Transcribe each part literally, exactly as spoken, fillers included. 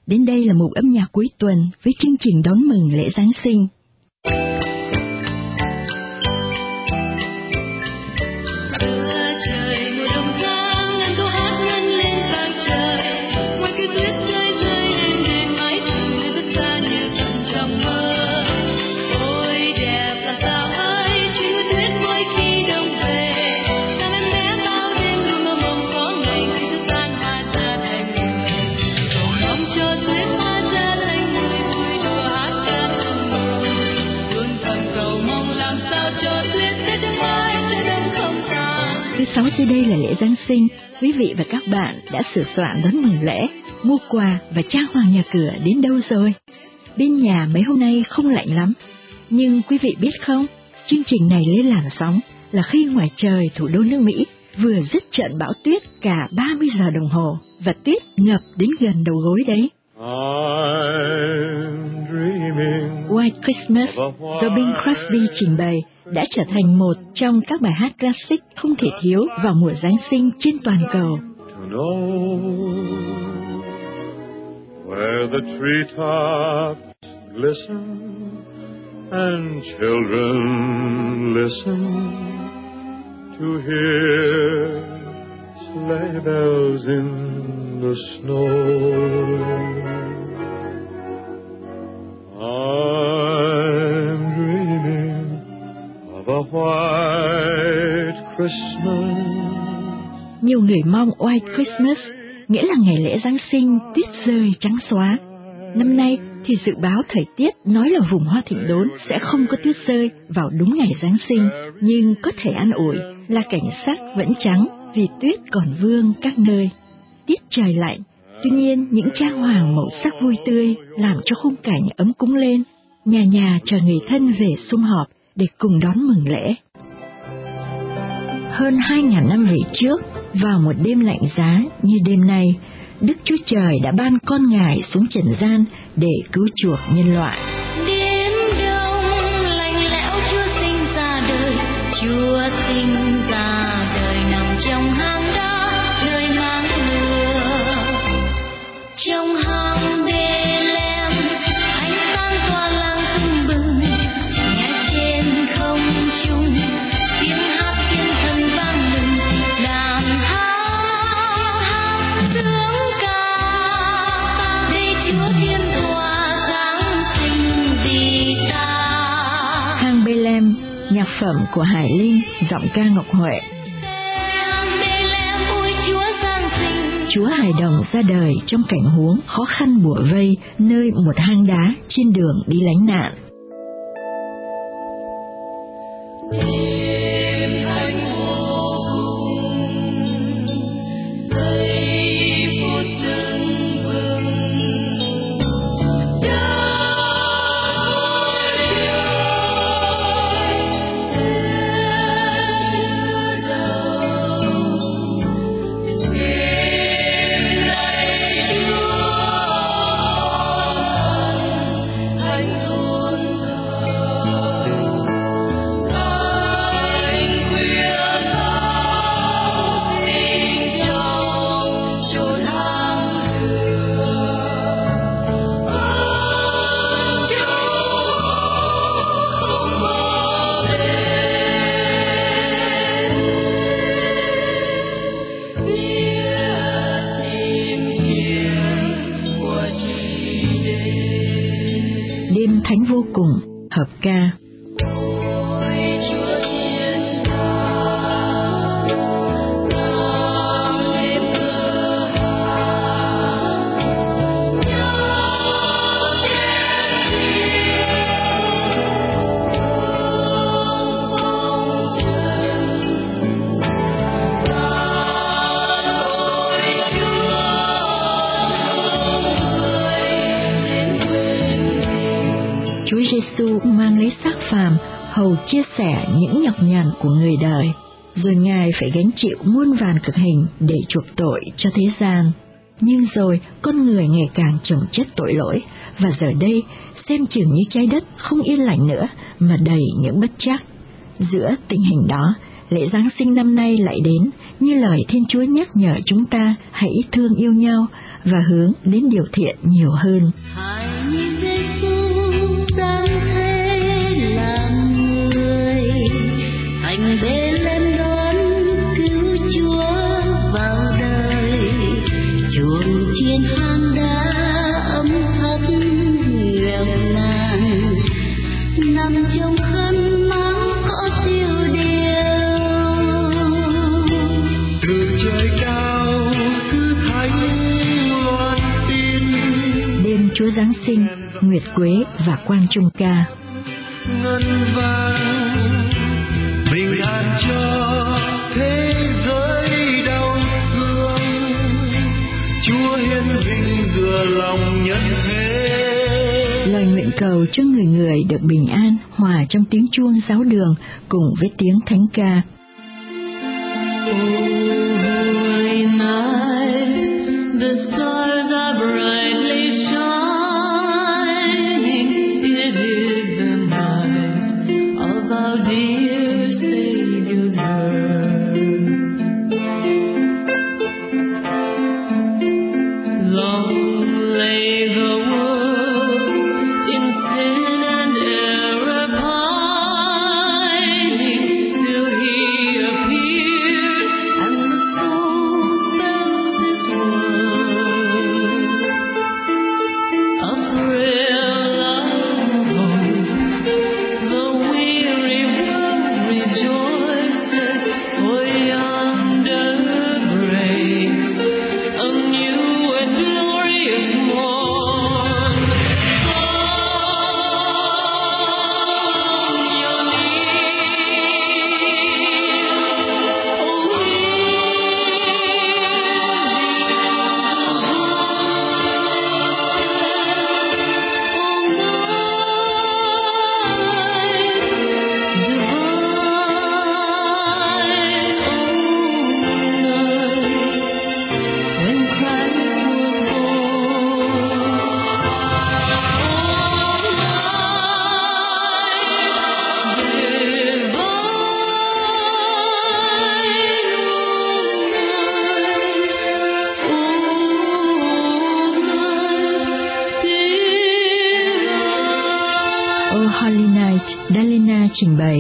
Đến đây là mục âm nhạc cuối tuần với chương trình đón mừng lễ Giáng sinh. Sáu dưới đây là lễ Giáng sinh, quý vị và các bạn đã sửa soạn đón mừng lễ, mua quà và trang hoàng nhà cửa đến đâu rồi? Bên nhà mấy hôm nay không lạnh lắm, nhưng quý vị biết không, chương trình này lên làn sóng là khi ngoài trời thủ đô nước Mỹ vừa dứt trận bão tuyết cả ba mươi giờ đồng hồ và tuyết ngập đến gần đầu gối đấy. White Christmas do Bing Crosby trình bày đã trở thành một trong các bài hát classic không thể thiếu vào mùa Giáng sinh trên toàn cầu. Where the treetops glisten and children listen to hear sleigh bells in the snow. I'm dreaming of a white Christmas. Nhiều người mong White Christmas nghĩa là ngày lễ Giáng sinh tuyết rơi trắng xóa. Năm nay thì dự báo thời tiết nói là vùng Hoa Thịnh Đốn sẽ không có tuyết rơi vào đúng ngày Giáng sinh, nhưng có thể an ủi là cảnh sắc vẫn trắng vì tuyết còn vương các nơi. Tiết trời lạnh, tuy nhiên những trang hoàng màu sắc vui tươi làm cho khung cảnh ấm cúng lên, nhà nhà chờ người thân về sum họp để cùng đón mừng lễ. Hơn hai ngàn năm về trước, vào một đêm lạnh giá như đêm nay, Đức Chúa Trời đã ban con Ngài xuống trần gian để cứu chuộc nhân loại. Đêm đông lạnh lẽo Chúa sinh ra đời, Chúa sinh ra đời nằm trong hang đá, nơi mang mưa. Trong hang Bethlehem, ánh sáng tỏa làng tưng bừng, nghe trên không trung tiếng hát thiên thần vang mừng, đàn hát hát sướng ca để Chúa Thiên tỏa Giáng sinh vì ta. Hang Bethlehem, nhạc phẩm của Hải Linh, giọng ca Ngọc Huệ. Chúa hài đồng ra đời trong cảnh huống khó khăn bủa vây nơi một hang đá trên đường đi lánh nạn. Thánh vô cùng, hợp ca. Chúa Giêsu mang lấy xác phàm hầu chia sẻ những nhọc nhằn của người đời, rồi Ngài phải gánh chịu muôn vàn cực hình để chuộc tội cho thế gian. Nhưng rồi con người ngày càng chồng chất tội lỗi, và giờ đây xem chừng như trái đất không yên lành nữa mà đầy những bất trắc. Giữa tình hình đó, lễ Giáng sinh năm nay lại đến như lời Thiên Chúa nhắc nhở chúng ta hãy thương yêu nhau và hướng đến điều thiện nhiều hơn. Chúa Giáng sinh, Nguyệt Quế và Quang Trung ca. Ngân vang bình an cho thế giới đau thương, Chúa hiến vinh dựa lòng nhân thế. Lời nguyện cầu cho người người được bình an hòa trong tiếng chuông giáo đường cùng với tiếng thánh ca. Holy Night, Dalina trình bày.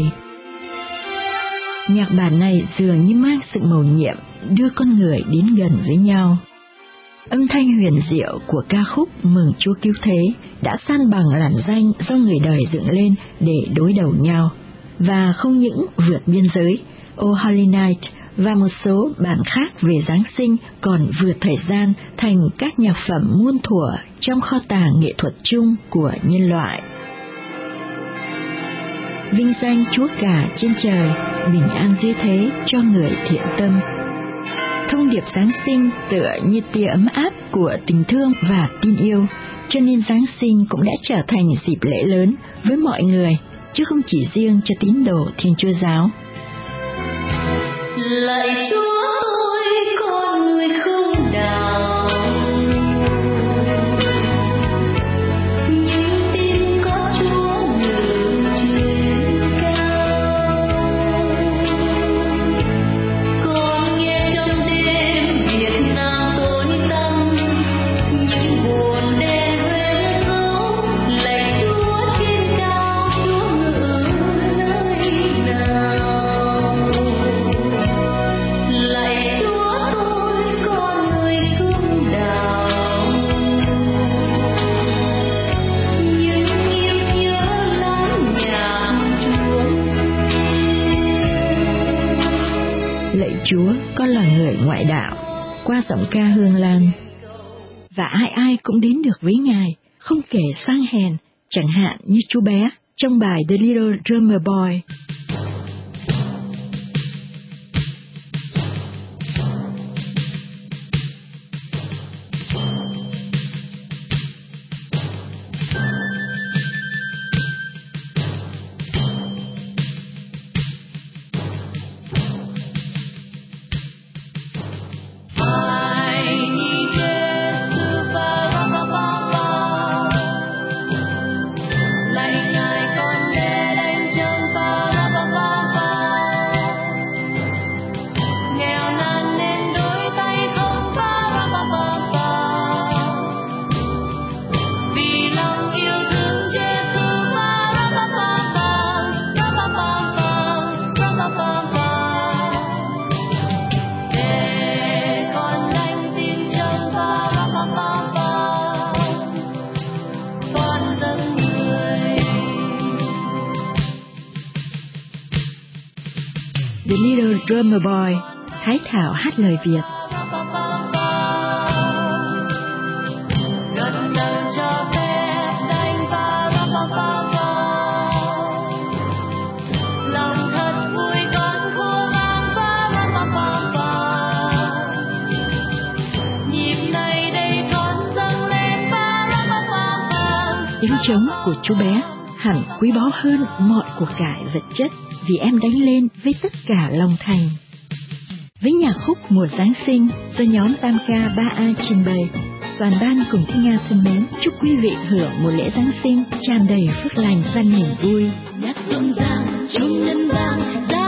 Nhạc bản này dường như mang sự mầu nhiệm đưa con người đến gần với nhau. Âm thanh huyền diệu của ca khúc Mừng Chúa Cứu Thế đã san bằng làn danh do người đời dựng lên để đối đầu nhau, và không những vượt biên giới, Oh Holy Night và một số bản khác về Giáng sinh còn vượt thời gian thành các nhạc phẩm muôn thuở trong kho tàng nghệ thuật chung của nhân loại. Vinh danh Chúa Cả trên trời, bình an dưới thế cho người thiện tâm. Thông điệp Giáng sinh tựa như tia ấm áp của tình thương và tin yêu, cho nên Giáng sinh cũng đã trở thành dịp lễ lớn với mọi người, chứ không chỉ riêng cho tín đồ Thiên Chúa giáo. Lạy Chúa ơi, con người không đạo, nhưng tin có Chúa ngự trên cao. Con nghe trong đêm Việt Nam tối tăm, những buồn đen về dấu. Lạy Chúa trên cao, Chúa ngự nơi nào. Lạy Chúa tôi con người cương đạo, nhưng yêu nhớ lắm nhạc chuông. Lạy Chúa, con là người ngoại đạo, qua giọng ca hương lan. Và ai ai cũng đến được với Ngài, không kể sang hèn, chẳng hạn như chú bé trong bài The Little Drummer Boy. Lạy Ngài con nghe đánh chân Drummer Boy, Thái Thảo hát lời Việt. Tiếng trống của chú bé hẳn quý báu hơn mọi của cải vật chất, vì em đánh lên với tất cả lòng thành. Với nhạc khúc Mùa Giáng sinh do nhóm Tam ca ba A trình bày, toàn ban cùng Thanh Nga thân mến chúc quý vị hưởng một lễ Giáng sinh tràn đầy phước lành và niềm vui. Nhạc rộn ràng trong nhân gian.